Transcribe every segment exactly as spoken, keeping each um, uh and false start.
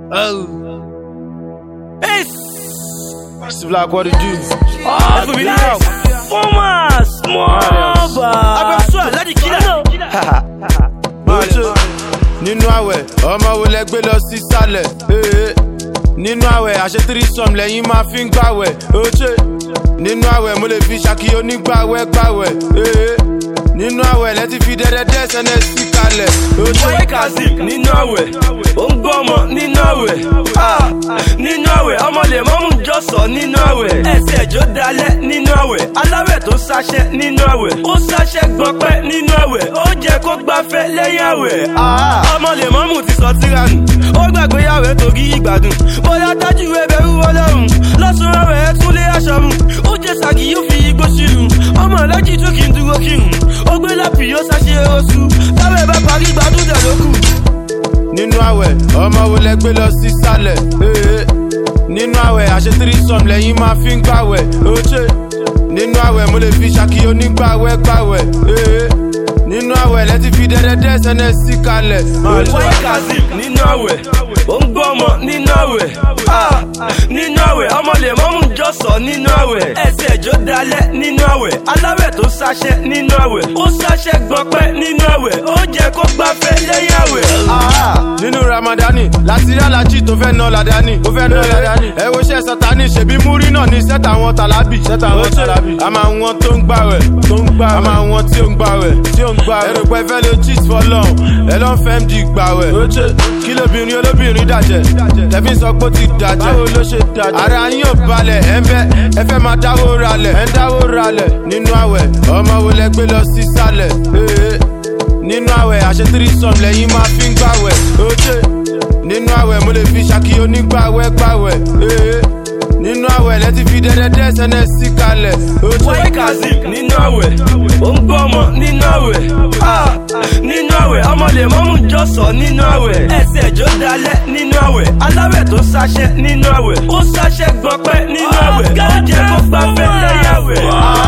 Oh. Hey. It's Black, what it do? Oh, for me now. Former small bar. I'm sure let the killer. Oche nínú àwẹ̀ ọmọ wo lẹ gbé lọ sí sálẹ̀ nínú àwẹ̀ àṣẹ tírísọ̀m lẹ́yìn máa fi ń gbàwẹ̀ oche nínú àwẹ̀ mo lè fi ṣàkí onígbàwẹ̀ gbàwẹ̀ nínú àwẹ̀ lẹ́tí fi dẹ́dẹ́dẹ́ sẹ́nẹ̀ sí kalẹ̀ oche. Boy Kazeem nínú àwẹ̀ ó ń gbọ́ ọmọ nínú àwẹ̀ nínú àwẹ̀ ọmọ lè mọ́mú jọ̀sọ̀ nínú àwẹ̀ ẹsẹ̀ ẹ̀jọ́ dalẹ̀ nínú àwẹ̀ aláwẹ̀ tó sáṣẹ́ nínú àwẹ̀ ó sáṣẹ́ gbọ́pẹ́ nínú àwẹ̀ ó jẹ́ kó gbafẹ́ lẹ́yìn àwẹ̀ ọmọ lè mọ́mú ti sọ tíránù ó gbàgbé àwẹ̀ torí ìgbádùn bóyá tájú ẹbẹ̀rù ọlọ́run lọ́sùn àwẹ̀ ẹ̀ tún lé aṣọ mu ó jẹ́ sàgì yóò fi igbó sílùú ọmọ alájì tún kì í dúró kírun ó gbé lápì yóò sáṣẹ́ oṣù táwẹ̀ bá parí gbádùn dẹ̀ lókù. Nínú àwẹ̀ ọmọ wo lẹ gbé lọ sí sálẹ̀ nínú àwẹ̀ àṣẹ tírísọ̀m lẹ́yìn máa fi ń gbàwẹ̀ oche nínú àwẹ̀ mo lè fi ṣàkí onígbàwẹ̀ gbàwẹ̀ nínú àwẹ̀ lẹ́tí fi dẹ́dẹ́dẹ́ sẹ́nẹ̀ sí kalẹ̀. Boy Kazeem nínú àwẹ̀ ó ń gbọ́ ọmọ nínú àwẹ̀ nínú àwẹ̀ ọmọ lè mọ́mú jọ̀sọ̀ nínú àwẹ̀ ẹsẹ̀ ẹ̀jọ́ dalẹ̀ nínú àwẹ̀ aláwẹ̀ tó sáṣẹ́ nínú àwẹ̀ ó sáṣẹ́ gbọ́pẹ́ nínú àwẹ̀ ó jẹ́ kó gbafẹ́ lẹ́yìn àwẹ̀. Nínú Ramadani láti rí alájí tó fẹ́ ná ládání ó fẹ́ ná ládání ẹ wo iṣẹ́ sátani ṣèbí múrí náà ní sẹ́tà wọn tàlábì sẹ́tà wọn tàlábì a máa wọn tó ń gbàwẹ̀ tó ń gbàwẹ̀ a máa wọn tí ó ń gbàwẹ̀ tí ó ń gbàwẹ̀ ẹrù pẹ́ fẹ́ lè cheat for long ẹ lọ́n fẹ́ m di gbàwẹ̀ kí lóbìnrin olóbìnrin dàjẹ́ tẹ̀fín sọ pé ó ti dàjẹ́ báwo ló ṣe dàjẹ́ ara yín ò balẹ̀ ẹ ń fẹ́ ẹ fẹ́ máa dáwó ralẹ̀ ẹ ń dáwó ralẹ̀ nínú àwẹ̀ ọmọ wo lẹ gbé lọ sí sálẹ̀ nínú àwẹ̀ àṣẹ tírísọ̀m lẹ́yìn máa fi ń gbàwẹ̀ oche nínú àwẹ̀ mo lè fi ṣàkí onígbàwẹ̀ gbàwẹ̀ nínú àwẹ̀ lẹ́tí fi dẹ́dẹ́dẹ́ sẹ́nẹ̀ sí kalẹ̀ oche. Boy Kazeem nínú àwẹ̀ ó ń gbọ́ ọmọ nínú àwẹ̀ nínú àwẹ̀ ọmọ lè mọ́mú jọ̀sọ̀ nínú àwẹ̀ ẹsẹ̀ ẹ̀jọ́ dalẹ̀ nínú àwẹ̀ aláwẹ̀ tó sáṣẹ́ nínú àwẹ̀ ó sáṣẹ́ gbọ́pẹ́ nínú àwẹ̀ ó jẹ́ kó gbafẹ́ lẹ́yìn àwẹ̀.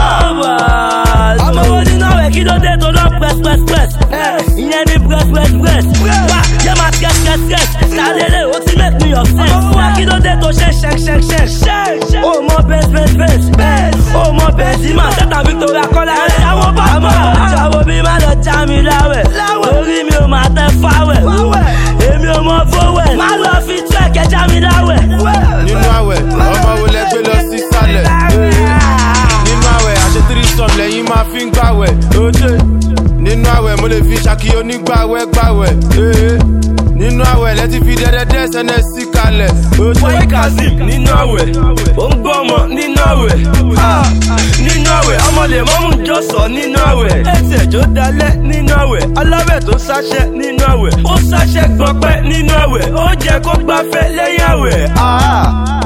ọmọ wo nínú àwẹ̀ kí ló dé tó lọ press-press-press ìyẹn ní press-press-press wá yẹ máa skẹ́t-skẹ́t-skẹ́t sálẹ̀lẹ̀ ó ti make me upset wá kí ló dé tó ṣe ṣẹ́k-ṣẹ́k-ṣẹ́k ó mọ bẹ́ẹ̀s-bẹ́ẹ̀s-bẹ́ẹ̀s ó mọ bẹ́ẹ̀sìmá sẹ́tà Victoria Kọ́lá ẹ̀ ṣàwọ̀ bá mọ̀ ṣàwọ̀ bí má lọ já mi láwẹ̀ lórí mi ò máa tẹ fáwẹ̀ èmi ò mọ fówẹ̀ má lọ fi tú ẹ̀kẹ́ já mi láwẹ̀. Nínú àwẹ̀ ọmọ wo lẹ gbé lọ sí sálẹ̀ nínú àwẹ̀ àṣẹ tírísọ̀m lẹ́yìn máa fi ń gbàwẹ̀ oche nínú àwẹ̀ mo lè fi ṣàkí onígbàwẹ̀ gbàwẹ̀ nínú àwẹ̀ lẹ́tí fi dẹ́dẹ́dẹ́ sẹ́nẹ̀ sí kalẹ̀ oche. Boy Kazeem nínú àwẹ̀ ó ń gbọ́ ọmọ nínú àwẹ̀ nínú àwẹ̀ ọmọ lè mọ́mú jọ̀sọ̀ nínú àwẹ̀ ẹsẹ̀ ẹ̀jọ́ dalẹ̀ nínú àwẹ̀ aláwẹ̀ tó sáṣẹ́ nínú àwẹ̀ ó sáṣẹ́ gbọ́pẹ́ nínú àwẹ̀ ó jẹ́ kó gbafẹ́ lẹ́yìn àwẹ̀.